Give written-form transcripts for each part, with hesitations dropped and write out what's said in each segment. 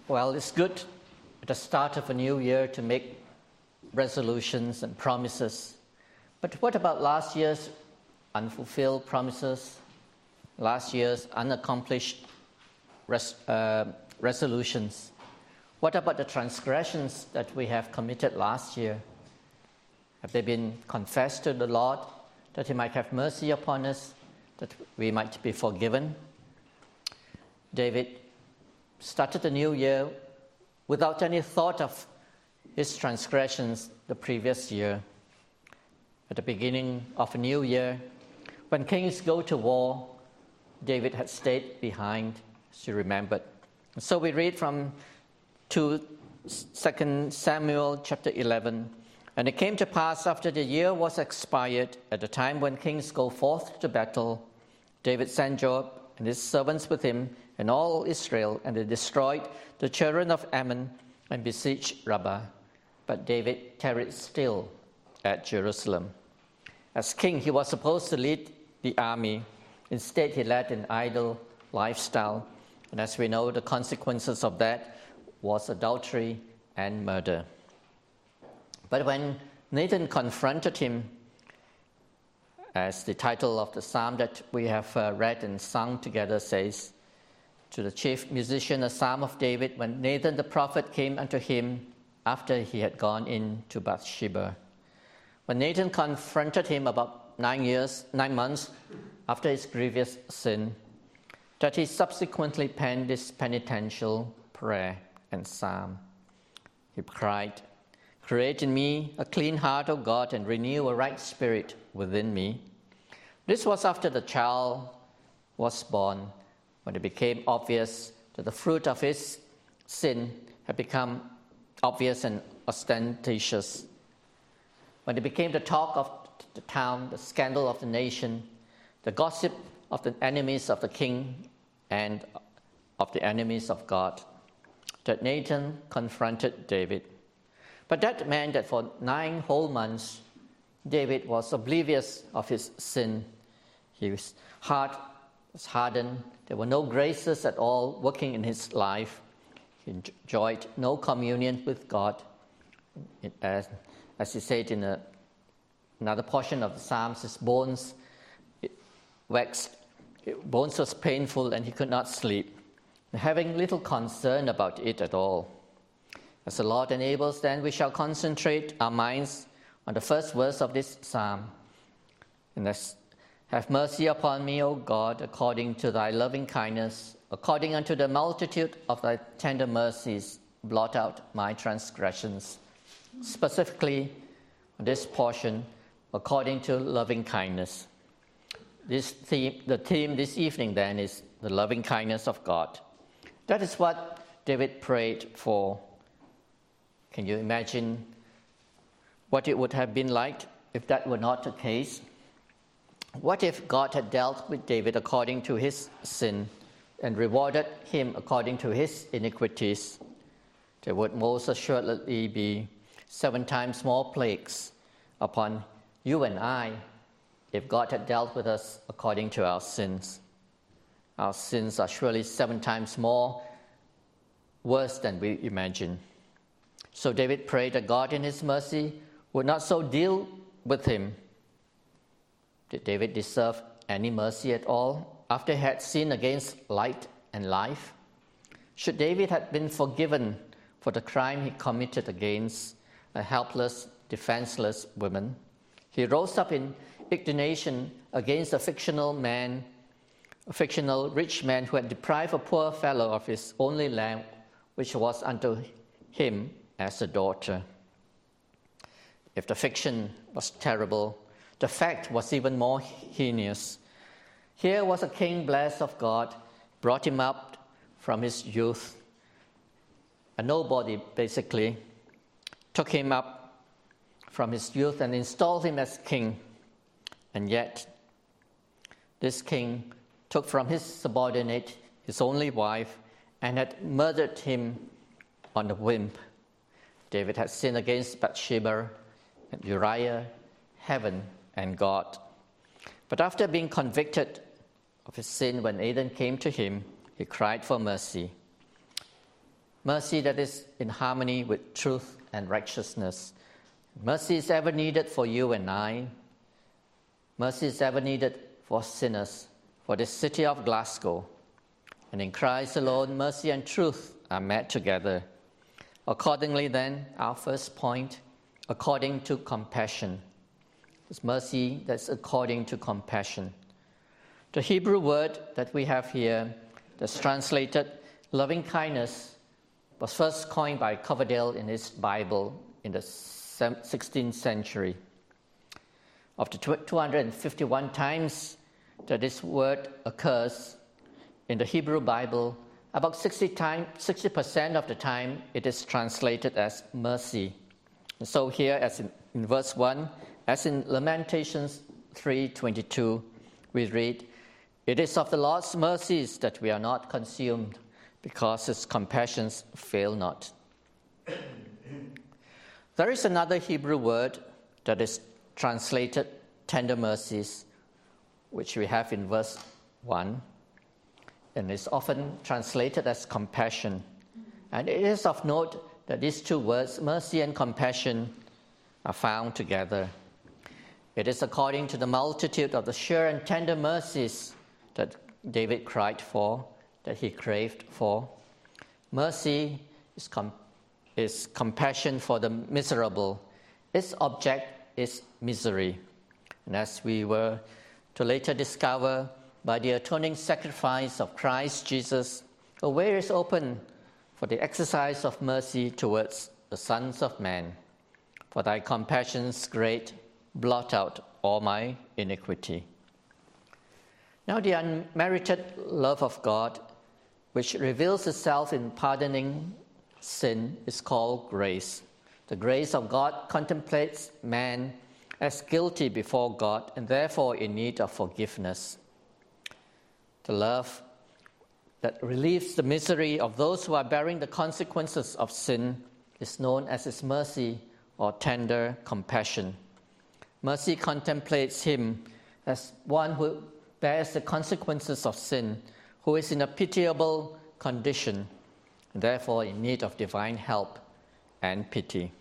Well, it's good at the start of a new year to make resolutions and promises. But what about last year's unfulfilled promises, last year's unaccomplished resolutions? What about the transgressions that we have committed last year? Have they been confessed to the Lord, that He might have mercy upon us, that we might be forgiven? David started the new year without any thought of his transgressions the previous year. At the beginning of a new year, when kings go to war, David had stayed behind, as you remembered. So we read from 2 Samuel chapter 11. And it came to pass after the year was expired, at the time when kings go forth to battle, David sent Joab and his servants with him and all Israel, and they destroyed the children of Ammon and besieged Rabbah. But David tarried still at Jerusalem. As king, he was supposed to lead the army. Instead, he led an idle lifestyle. And as we know, the consequences of that was adultery and murder. But when Nathan confronted him, as the title of the psalm that we have read and sung together says, to the chief musician, a psalm of David, when Nathan the prophet came unto him after he had gone in to Bathsheba. When Nathan confronted him about 9 months after his grievous sin, that he subsequently penned this penitential prayer and psalm. He cried, "Create in me a clean heart, O God, and renew a right spirit within me." This was after the child was born, when it became obvious that the fruit of his sin had become obvious and ostentatious. When it became the talk of the town, the scandal of the nation, the gossip of the enemies of the king and of the enemies of God, that Nathan confronted David. But that meant that for 9 whole months, David was oblivious of his sin. His heart was hardened. There were no graces at all working in his life. He enjoyed no communion with God. As he said in another portion of the Psalms, his bones waxed. His bones was painful and he could not sleep, having little concern about it at all. As the Lord enables, then we shall concentrate our minds on the first verse of this psalm. And let's have mercy upon me, O God, according to thy loving kindness, according unto the multitude of thy tender mercies, blot out my transgressions. Specifically, this portion, according to loving kindness. The theme this evening then is the loving kindness of God. That is what David prayed for. Can you imagine what it would have been like if that were not the case? What if God had dealt with David according to his sin and rewarded him according to his iniquities? There would most assuredly be 7 times more plagues upon you and I if God had dealt with us according to our sins. Our sins are surely 7 times more worse than we imagine. So David prayed that God in his mercy would not so deal with him. Did David deserve any mercy at all after he had sinned against light and life? Should David have been forgiven for the crime he committed against a helpless, defenseless woman? He rose up in indignation against a fictional rich man who had deprived a poor fellow of his only lamb, which was unto him as a daughter. If the fiction was terrible, the fact was even more heinous. Here was a king blessed of God, brought him up from his youth. A nobody, basically, took him up from his youth and installed him as king. And yet, this king took from his subordinate his only wife and had murdered him on a whim. David had sinned against Bathsheba and Uriah, heaven, and God. But after being convicted of his sin, when Nathan came to him, he cried for mercy. mercy that is in harmony with truth and righteousness. Mercy is ever needed for you and I. Mercy is ever needed for sinners, for the city of Glasgow. And in Christ alone, mercy and truth are met together. Accordingly then, our first point, according to compassion. It's mercy that's according to compassion. The Hebrew word that we have here, that's translated loving kindness, was first coined by Coverdale in his Bible in the 16th century. Of the 251 times that this word occurs in the Hebrew Bible, about 60% of the time it is translated as mercy. And so here, as in verse 1, as in Lamentations 3:22, we read, "It is of the Lord's mercies that we are not consumed, because his compassions fail not." There is another Hebrew word that is translated tender mercies, which we have in verse 1, and is often translated as compassion. And it is of note that these two words, mercy and compassion, are found together. It is according to the multitude of the sure and tender mercies that David cried for, that he craved for. Mercy is compassion for the miserable. Its object is misery. And as we were to later discover, by the atoning sacrifice of Christ Jesus, a way is open for the exercise of mercy towards the sons of man. For thy compassions great, blot out all my iniquity. Now the unmerited love of God, which reveals itself in pardoning sin, is called grace. The grace of God contemplates man as guilty before God and therefore in need of forgiveness. The love that relieves the misery of those who are bearing the consequences of sin is known as his mercy or tender compassion. Mercy contemplates him as one who bears the consequences of sin, who is in a pitiable condition, and therefore in need of divine help and pity.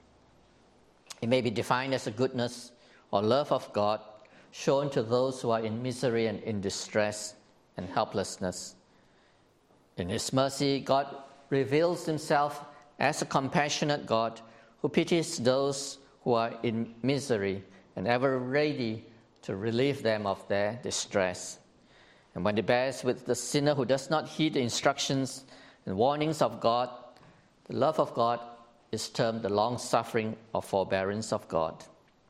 It may be defined as a goodness or love of God shown to those who are in misery and in distress and helplessness. In his mercy, God reveals himself as a compassionate God who pities those who are in misery and ever ready to relieve them of their distress. And when he bears with the sinner who does not heed the instructions and warnings of God, the love of God is termed the long-suffering or forbearance of God.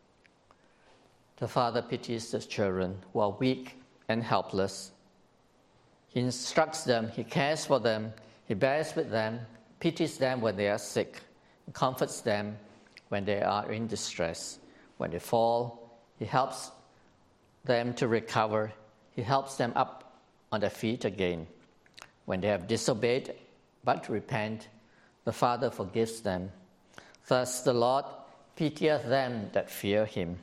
The Father pities the children who are weak and helpless. He instructs them, he cares for them, he bears with them, pities them when they are sick, and comforts them when they are in distress. When they fall, he helps them to recover. He helps them up on their feet again. When they have disobeyed but repent, the Father forgives them. Thus the Lord pitieth them that fear him.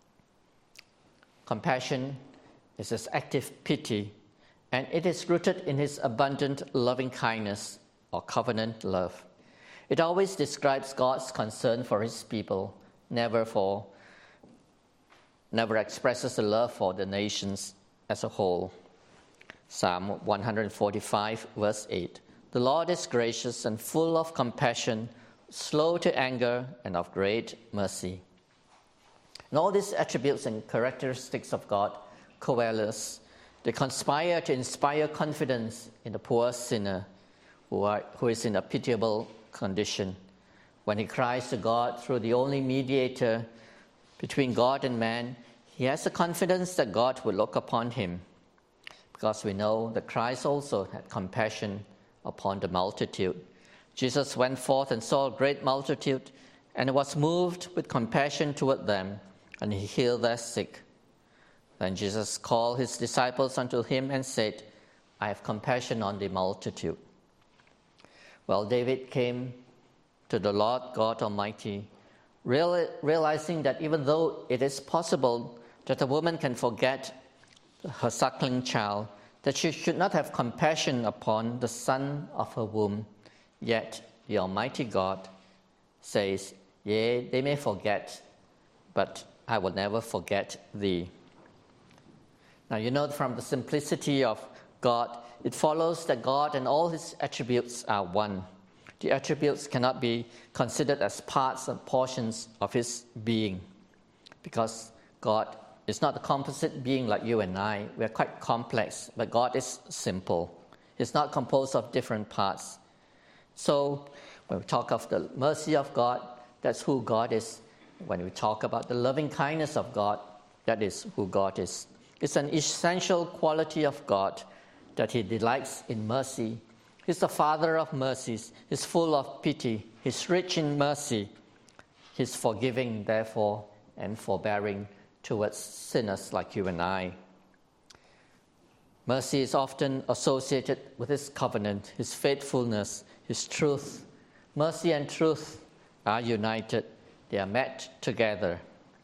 Compassion is his active pity, and it is rooted in his abundant loving kindness or covenant love. It always describes God's concern for his people, never expresses the love for the nations as a whole. Psalm 145, verse 8. The Lord is gracious and full of compassion, slow to anger, and of great mercy. And all these attributes and characteristics of God coalesce. They conspire to inspire confidence in the poor sinner who is in a pitiable condition. When he cries to God through the only mediator between God and man, he has the confidence that God will look upon him, because we know that Christ also had compassion upon the multitude. Jesus went forth and saw a great multitude, and was moved with compassion toward them, and he healed their sick. Then Jesus called his disciples unto him and said, I have compassion on the multitude. Well, David came to the Lord God Almighty, realizing that even though it is possible that a woman can forget her suckling child, that she should not have compassion upon the son of her womb, Yet the Almighty God says, Yea, they may forget, but I will never forget thee. Now you know from the simplicity of God, it follows that God and all his attributes are one. The attributes cannot be considered as parts and portions of his being, because God is not a composite being like you and I. We are quite complex, but God is simple. He's not composed of different parts. So when we talk of the mercy of God, that's who God is. When we talk about the loving kindness of God, that is who God is. It's an essential quality of God that he delights in mercy. He's the Father of mercies. He's full of pity. He's rich in mercy. He's forgiving, therefore, and forbearing towards sinners like you and I. Mercy is often associated with his covenant, his faithfulness, his truth. Mercy and truth are united. They are met together.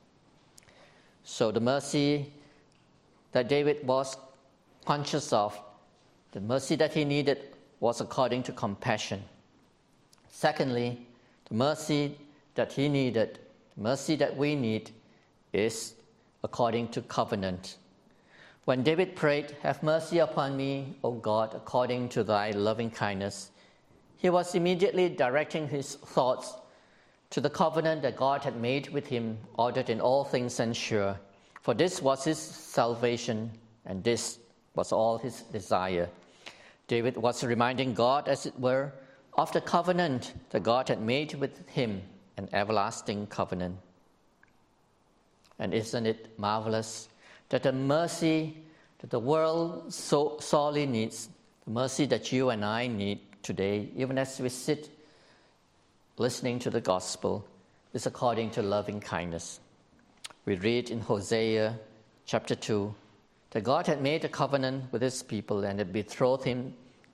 So the mercy that David was conscious of, the mercy that he needed, was according to compassion. Secondly, the mercy that he needed, the mercy that we need, is according to covenant. When David prayed, "Have mercy upon me, O God, according to thy loving kindness," he was immediately directing his thoughts to the covenant that God had made with him, ordered in all things and sure. For this was his salvation, and this was all his desire. David was reminding God, as it were, of the covenant that God had made with him, an everlasting covenant. And isn't it marvelous that the mercy that the world so sorely needs, the mercy that you and I need today, even as we sit listening to the gospel, is according to loving kindness. We read in Hosea chapter 2 that God had made a covenant with his people and had betrothed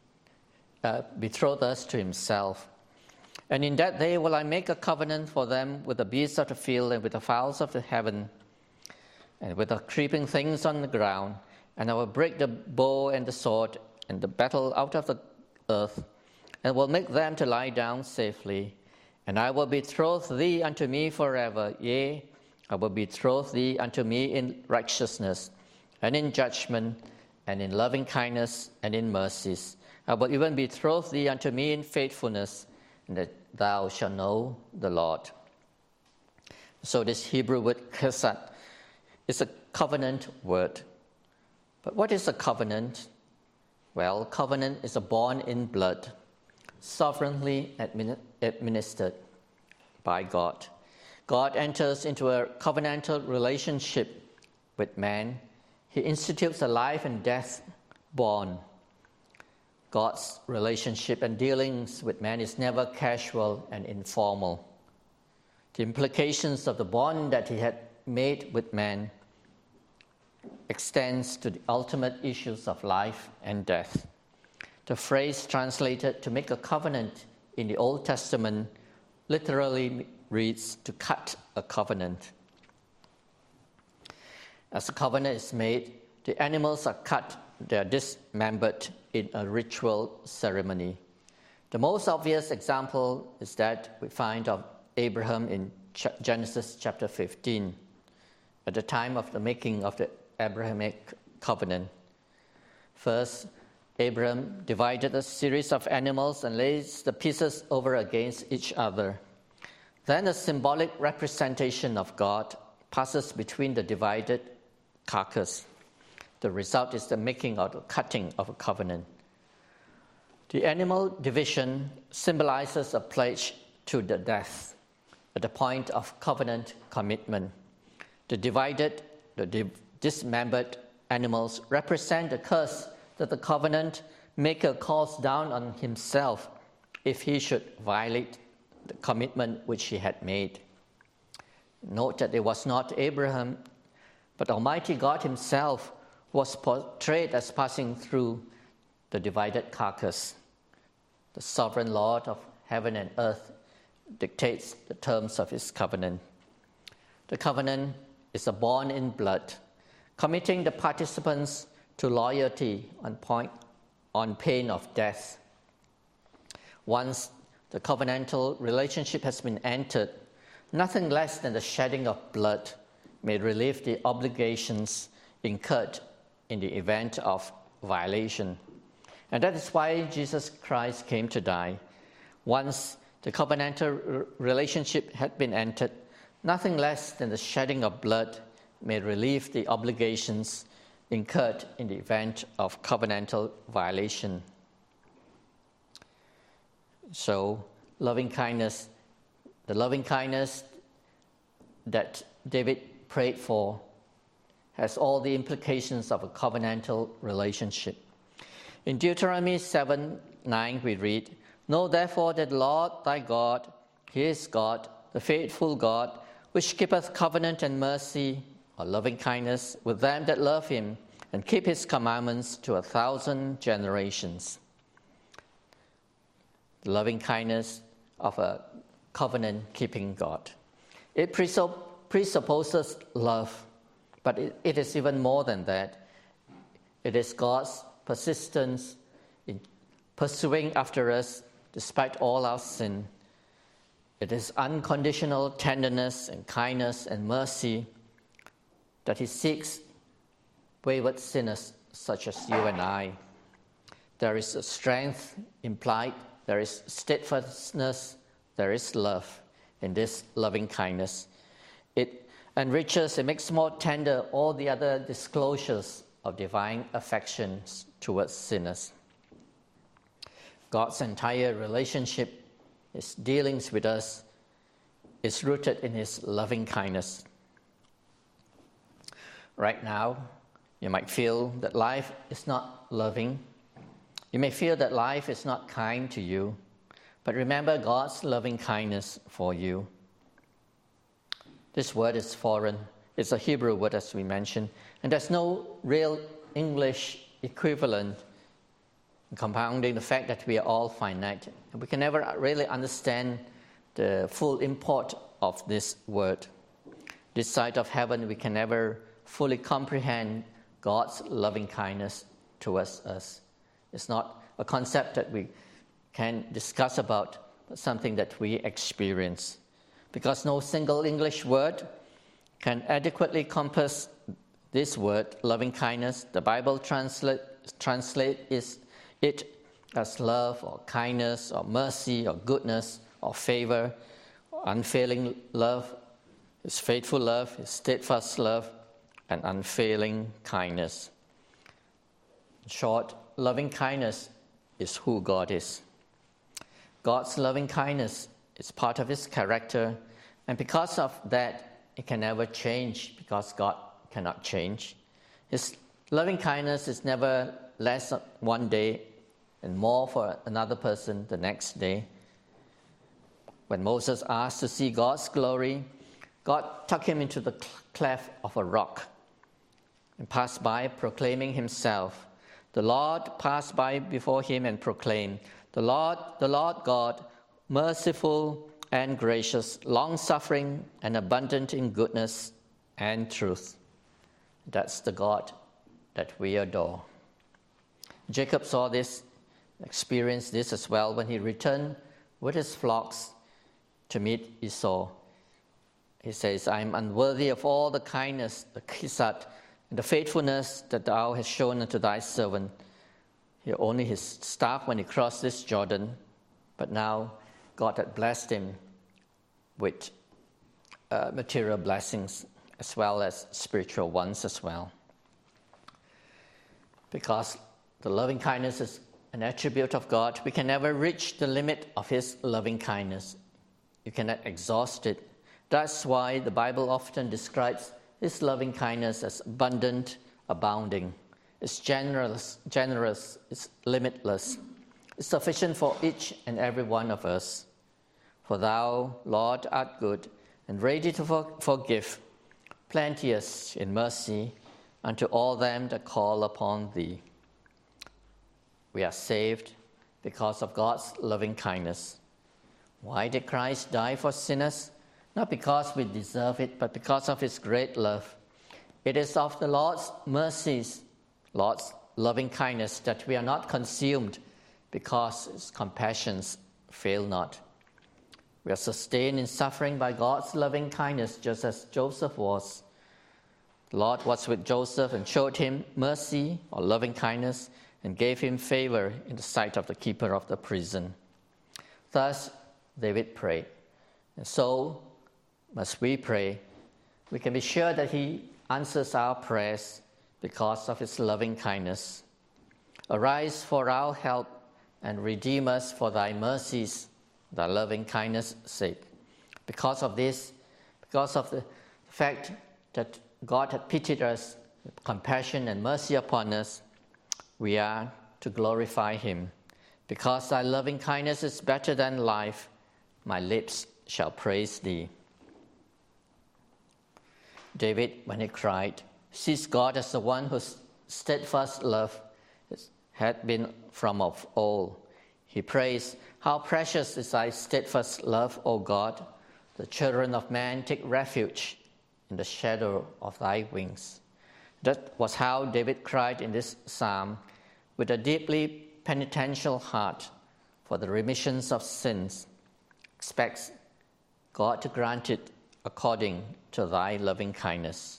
us to himself. "And in that day will I make a covenant for them with the beasts of the field and with the fowls of the heaven and with the creeping things on the ground. And I will break the bow and the sword and the battle out of the earth, and will make them to lie down safely. And I will betroth thee unto me forever. Yea, I will betroth thee unto me in righteousness and in judgment and in loving kindness and in mercies. I will even betroth thee unto me in faithfulness, and that thou shalt know the Lord." So this Hebrew word chesed is a covenant word. But what is a covenant? Well, covenant is a bond in blood, sovereignly administered by God. God enters into a covenantal relationship with man. He institutes a life and death bond. God's relationship and dealings with man is never casual and informal. The implications of the bond that he had made with man extends to the ultimate issues of life and death. The phrase translated "to make a covenant" in the Old Testament literally reads "to cut a covenant." As a covenant is made, the animals are cut, they are dismembered in a ritual ceremony. The most obvious example is that we find of Abraham in Genesis chapter 15, at the time of the making of the Abrahamic covenant. First, Abraham divided a series of animals and lays the pieces over against each other. Then a symbolic representation of God passes between the divided carcass. The result is the making or the cutting of a covenant. The animal division symbolizes a pledge to the death at the point of covenant commitment. The dismembered animals represent the curse that the covenant maker calls down on himself if he should violate the commitment which he had made. Note that it was not Abraham, but Almighty God himself was portrayed as passing through the divided carcass. The sovereign Lord of heaven and earth dictates the terms of his covenant. The covenant is a bond in blood, committing the participants to loyalty on pain of death. Once the covenantal relationship has been entered, nothing less than the shedding of blood may relieve the obligations incurred in the event of violation. And that is why Jesus Christ came to die. Once the covenantal relationship had been entered, nothing less than the shedding of blood may relieve the obligations incurred in the event of covenantal violation. So, loving kindness, the loving kindness that David prayed for has all the implications of a covenantal relationship. In Deuteronomy 7:9 we read, "Know therefore that the Lord thy God, he is God, the faithful God, which keepeth covenant and mercy, or loving kindness, with them that love him, and keep his commandments to 1,000 generations." The loving kindness of a covenant-keeping God. It presupposes love, but it is even more than that. It is God's persistence in pursuing after us despite all our sin. It is unconditional tenderness and kindness and mercy that he seeks wayward sinners such as you and I. There is a strength implied, there is steadfastness, there is love in this loving kindness. It enriches, it makes more tender all the other disclosures of divine affections towards sinners. God's entire relationship, his dealings with us, is rooted in his loving kindness. Right now, you might feel that life is not loving. You may feel that life is not kind to you, but remember God's loving kindness for you. This word is foreign. It's a Hebrew word, as we mentioned, and there's no real English equivalent, compounding the fact that we are all finite. And we can never really understand the full import of this word. This side of heaven, we can never fully comprehend God's loving kindness towards us. It's not a concept that we can discuss about, but something that we experience. Because no single English word can adequately compass this word, loving kindness. The Bible translates it as love or kindness or mercy or goodness or favor or unfailing love, his faithful love, his steadfast love, and unfailing kindness. In short, loving kindness is who God is. God's loving kindness is part of his character, and because of that, it can never change because God cannot change. His loving kindness is never less one day and more for another person the next day. When Moses asked to see God's glory, God took him into the cleft of a rock and passed by proclaiming himself. The Lord passed by before him and proclaimed, the Lord God, merciful and gracious, long-suffering and abundant in goodness and truth. That's the God that we adore. Jacob saw this, experienced this as well when he returned with his flocks to meet Esau. He says, I am unworthy of all the kindness, the chesed, and the faithfulness that thou hast shown unto thy servant. He had only his staff when he crossed this Jordan, but now God had blessed him with material blessings as well as spiritual ones as well. Because the loving kindness is an attribute of God, we can never reach the limit of his loving kindness. You cannot exhaust it. That's why the Bible often describes his loving kindness as abundant, abounding. It's generous, it's limitless. It's sufficient for each and every one of us. For thou, Lord, art good, and ready to forgive, plenteous in mercy unto all them that call upon thee. We are saved because of God's loving kindness. Why did Christ die for sinners? Not because we deserve it, but because of his great love. It is of the Lord's mercies, Lord's loving kindness, that we are not consumed, because his compassions fail not. We are sustained in suffering by God's loving kindness, just as Joseph was. The Lord was with Joseph and showed him mercy or loving kindness and gave him favor in the sight of the keeper of the prison. Thus, David prayed. And so must we pray. We can be sure that he answers our prayers because of his loving kindness. Arise for our help and redeem us for thy mercies, thy loving kindness' sake. Because of this, because of the fact that God had pitied us with compassion and mercy upon us, we are to glorify him. Because thy loving kindness is better than life, my lips shall praise thee. David, when he cried, sees God as the one whose steadfast love had been from of old. He prays, how precious is thy steadfast love, O God! The children of man take refuge in the shadow of thy wings. That was how David cried in this psalm, with a deeply penitential heart for the remissions of sins. Expects God to grant it according to thy loving kindness.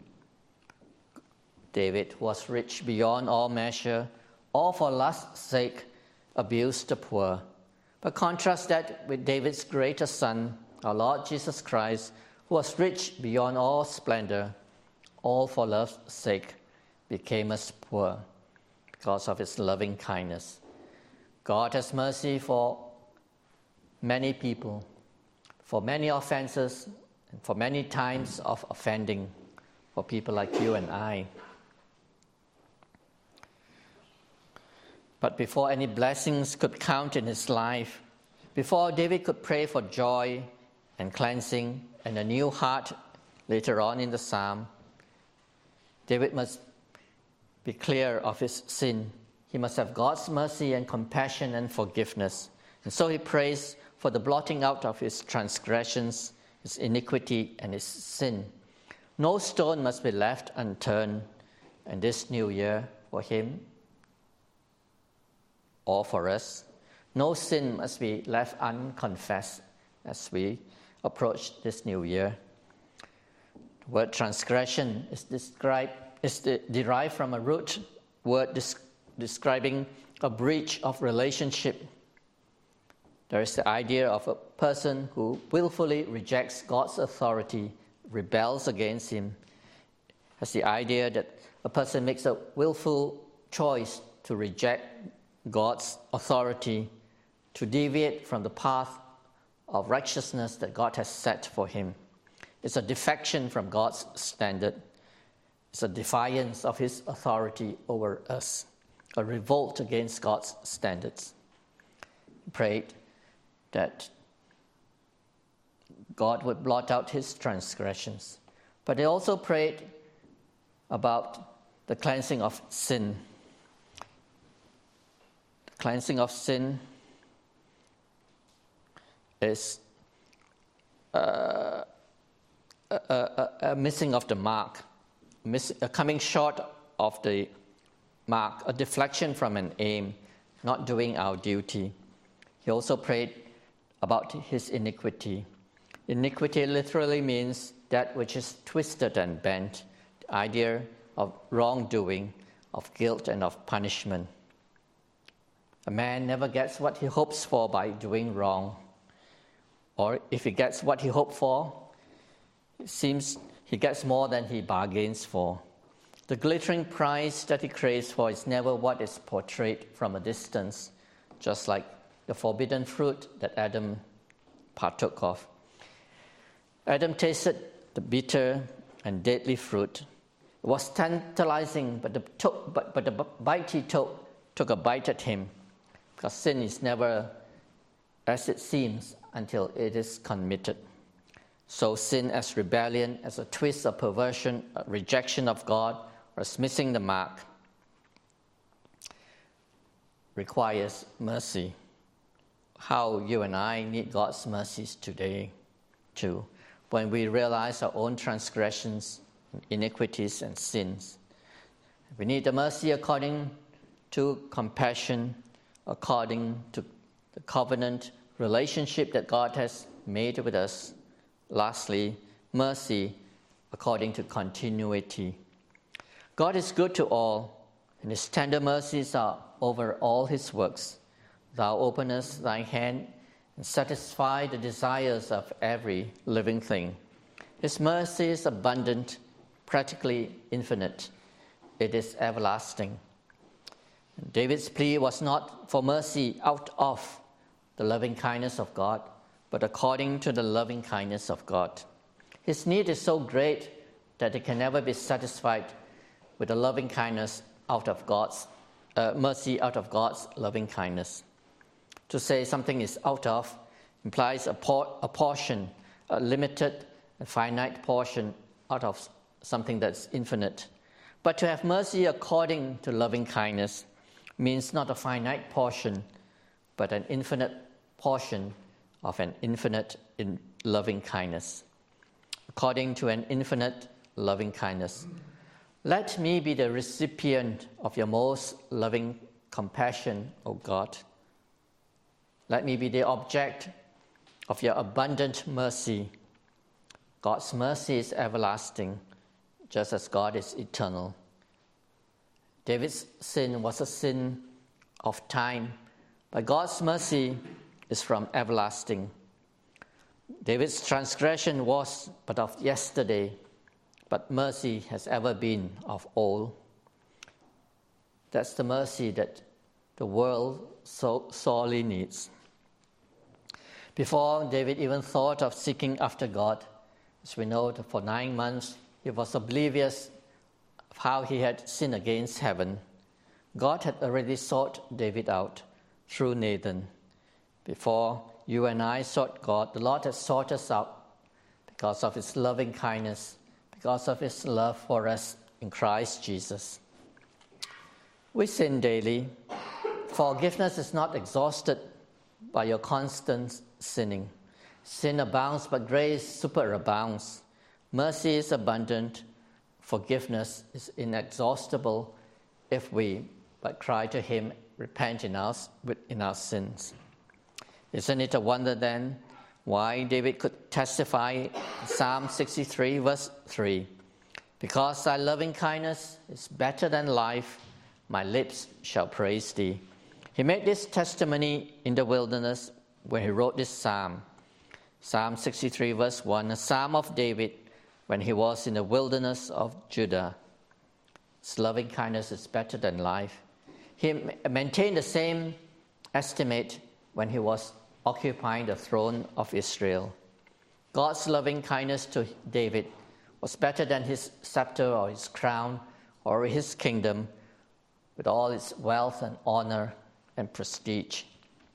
David was rich beyond all measure, all for lust's sake abused the poor. But contrast that with David's greater son, our Lord Jesus Christ, who was rich beyond all splendor, all for love's sake became as poor because of his loving kindness. God has mercy for many people, for many offenses, and for many times of offending for people like you and I. But before any blessings could count in his life, before David could pray for joy and cleansing and a new heart later on in the psalm, David must be clear of his sin. He must have God's mercy and compassion and forgiveness. And so he prays for the blotting out of his transgressions, his iniquity, and his sin. No stone must be left unturned in this new year for him or for us. No sin must be left unconfessed as we approach this new year. The word transgression is derived from a root word describing a breach of relationship. There is the idea of a person who willfully rejects God's authority, rebels against him. Has the idea that a person makes a willful choice to reject God's authority, to deviate from the path of righteousness that God has set for him. It's a defection from God's standard. It's a defiance of his authority over us, a revolt against God's standards. He prayed that God would blot out his transgressions. But he also prayed about the cleansing of sin. The cleansing of sin is a missing of the mark, coming short of the mark, a deflection from an aim, not doing our duty. He also prayed about his iniquity. Iniquity literally means that which is twisted and bent, the idea of wrongdoing, of guilt and of punishment. A man never gets what he hopes for by doing wrong. Or if he gets what he hoped for, it seems he gets more than he bargains for. The glittering prize that he craves for is never what is portrayed from a distance, just like the forbidden fruit that Adam partook of. Adam tasted the bitter and deadly fruit. It was tantalizing, but the bite he took a bite at him, because sin is never as it seems until it is committed. So sin as rebellion, as a twist of perversion, a rejection of God, or as missing the mark, requires mercy. How you and I need God's mercies today, too, when we realize our own transgressions, iniquities, and sins. We need the mercy according to compassion, according to the covenant relationship that God has made with us. Lastly, mercy according to continuity. God is good to all, and his tender mercies are over all his works. Thou openest thy hand and satisfy the desires of every living thing. His mercy is abundant, practically infinite. It is everlasting. David's plea was not for mercy out of the loving kindness of God, but according to the loving kindness of God. His need is so great that it can never be satisfied with the loving kindness out of God's mercy out of God's loving kindness. To say something is out of implies a portion, a limited, a finite portion out of something that's infinite. But to have mercy according to loving kindness means not a finite portion, but an infinite portion of an infinite loving kindness. According to an infinite loving kindness. Let me be the recipient of your most loving compassion, O God. Let me be the object of your abundant mercy. God's mercy is everlasting, just as God is eternal. David's sin was a sin of time, but God's mercy is from everlasting. David's transgression was but of yesterday, but mercy has ever been of old. That's the mercy that the world so sorely needs. Before David even thought of seeking after God, as we know, for 9 months he was oblivious of how he had sinned against heaven. God had already sought David out through Nathan. Before you and I sought God, the Lord has sought us out because of his loving kindness, because of his love for us in Christ Jesus. We sin daily. Forgiveness is not exhausted by your constant sinning. Sin abounds, but grace superabounds. Mercy is abundant. Forgiveness is inexhaustible if we but cry to him, repent in our sins. Isn't it a wonder then why David could testify in Psalm 63 verse 3, because thy loving kindness is better than life, my lips shall praise thee. He made this testimony in the wilderness when he wrote this psalm. Psalm 63 verse 1, a psalm of David when he was in the wilderness of Judah. His loving kindness is better than life. He maintained the same estimate when he was occupying the throne of Israel. God's loving kindness to David was better than his scepter or his crown or his kingdom with all its wealth and honor and prestige.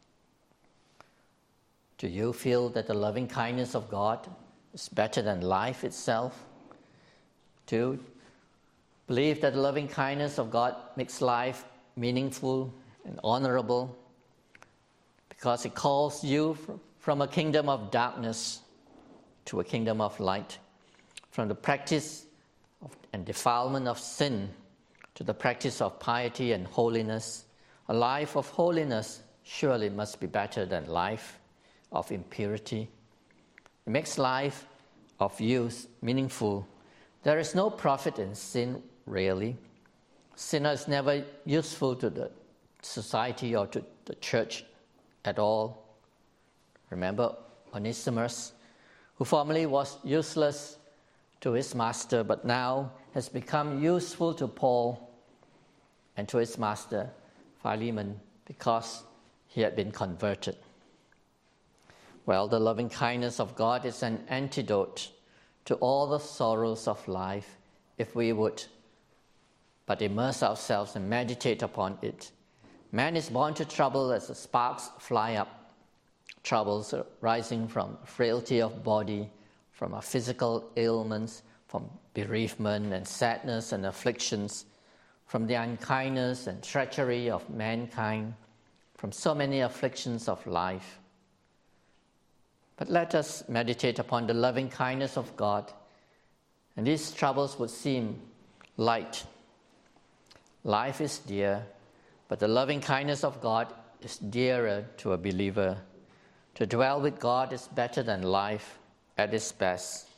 Do you feel that the loving kindness of God is better than life itself? Do you believe that the loving kindness of God makes life meaningful and honorable? Because it calls you from a kingdom of darkness to a kingdom of light, from the practice and defilement of sin to the practice of piety and holiness. A life of holiness surely must be better than life of impurity. It makes life of use meaningful. There is no profit in sin, really. Sinner is never useful to the society or to the church at all. Remember Onesimus, who formerly was useless to his master, but now has become useful to Paul and to his master, Philemon, because he had been converted. Well, the loving kindness of God is an antidote to all the sorrows of life if we would but immerse ourselves and meditate upon it. Man is born to trouble as the sparks fly up. Troubles rising from frailty of body, from our physical ailments, from bereavement and sadness and afflictions, from the unkindness and treachery of mankind, from so many afflictions of life. But let us meditate upon the loving kindness of God, and these troubles would seem light. Life is dear, but the loving kindness of God is dearer to a believer. To dwell with God is better than life at its best.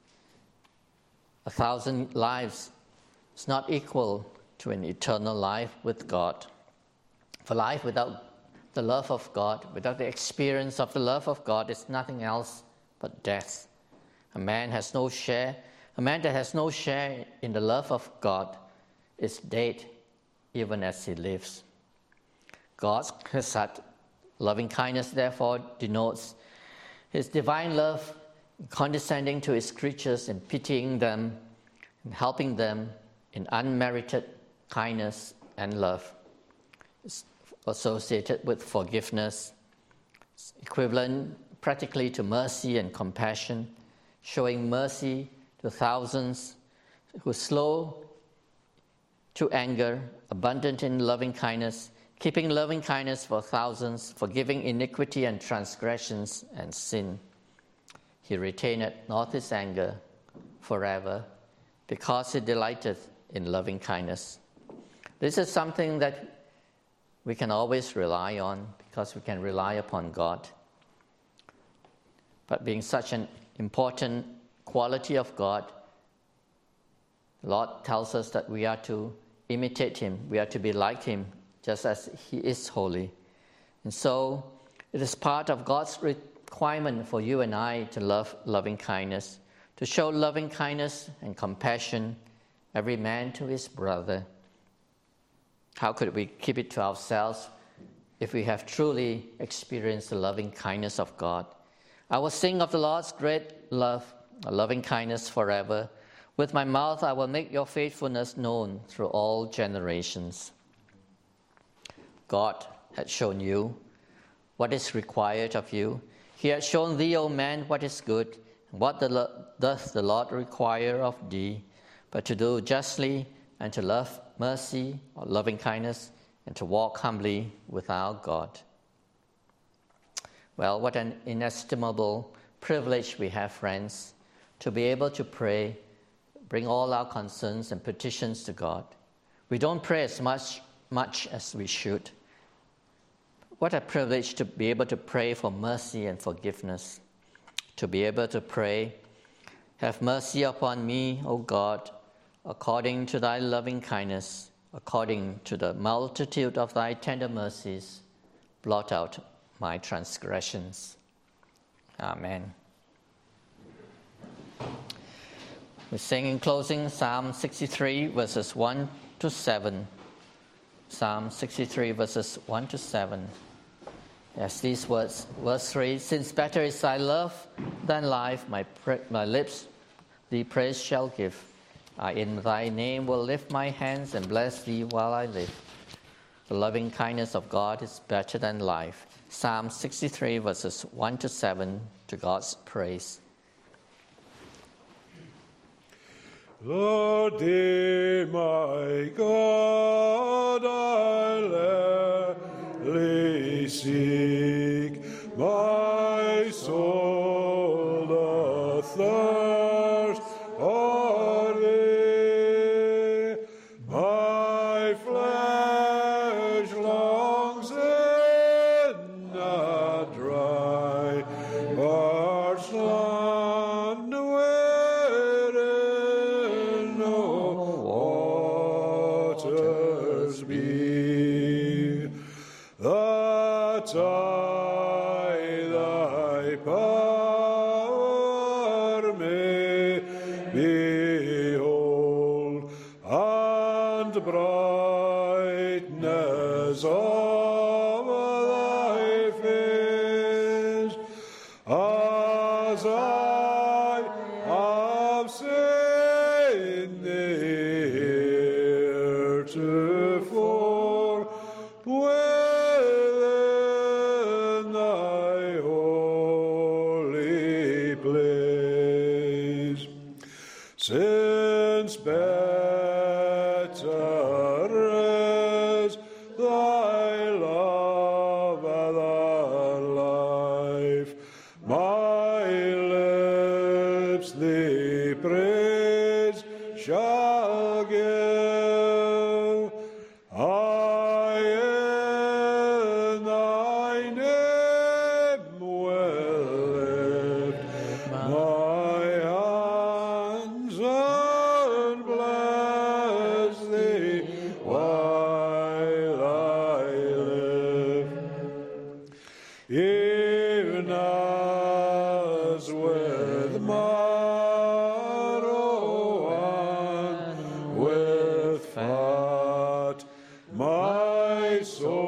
1,000 lives is not equal to an eternal life with God. For life without the love of God, without the experience of the love of God, is nothing else but death. A man that has no share in the love of God is dead even as he lives. God's loving kindness, therefore, denotes his divine love, condescending to his creatures and pitying them and helping them in unmerited kindness and love. It's associated with forgiveness, it's equivalent practically to mercy and compassion, showing mercy to thousands, who slow to anger, abundant in loving kindness, keeping loving kindness for thousands, forgiving iniquity and transgressions and sin. He retaineth not his anger forever, because he delighteth in loving kindness. This is something that we can always rely on, because we can rely upon God. But being such an important quality of God, the Lord tells us that we are to imitate him, we are to be like him, just as he is holy. And so it is part of God's requirement for you and I to love loving kindness, to show loving kindness and compassion, every man to his brother. How could we keep it to ourselves if we have truly experienced the loving kindness of God? I will sing of the Lord's great love, a loving kindness forever. With my mouth I will make your faithfulness known through all generations. God had shown you what is required of you. He had shown thee, O man, what is good, and what doth the Lord require of thee, but to do justly, and to love mercy or loving kindness, and to walk humbly with our God. Well, what an inestimable privilege we have, friends, to be able to pray, bring all our concerns and petitions to God. We don't pray as much as we should. What a privilege to be able to pray for mercy and forgiveness, to be able to pray, have mercy upon me, O God, according to thy loving kindness, according to the multitude of thy tender mercies, blot out my transgressions. Amen. We sing in closing Psalm 63, verses 1 to 7. Psalm 63, verses 1 to 7. Yes, these words, verse 3, since better is thy love than life, my lips thee praise shall give. I in thy name will lift my hands and bless thee while I live. The loving kindness of God is better than life. Psalm 63, verses 1 to 7, to God's praise. Lord, thee, my God, I early seek. My soul doth thirst for thee. My flesh longs in a dry, parched land wherein no waters be. That I thy power may behold, and brightness of thy face. fat. My soul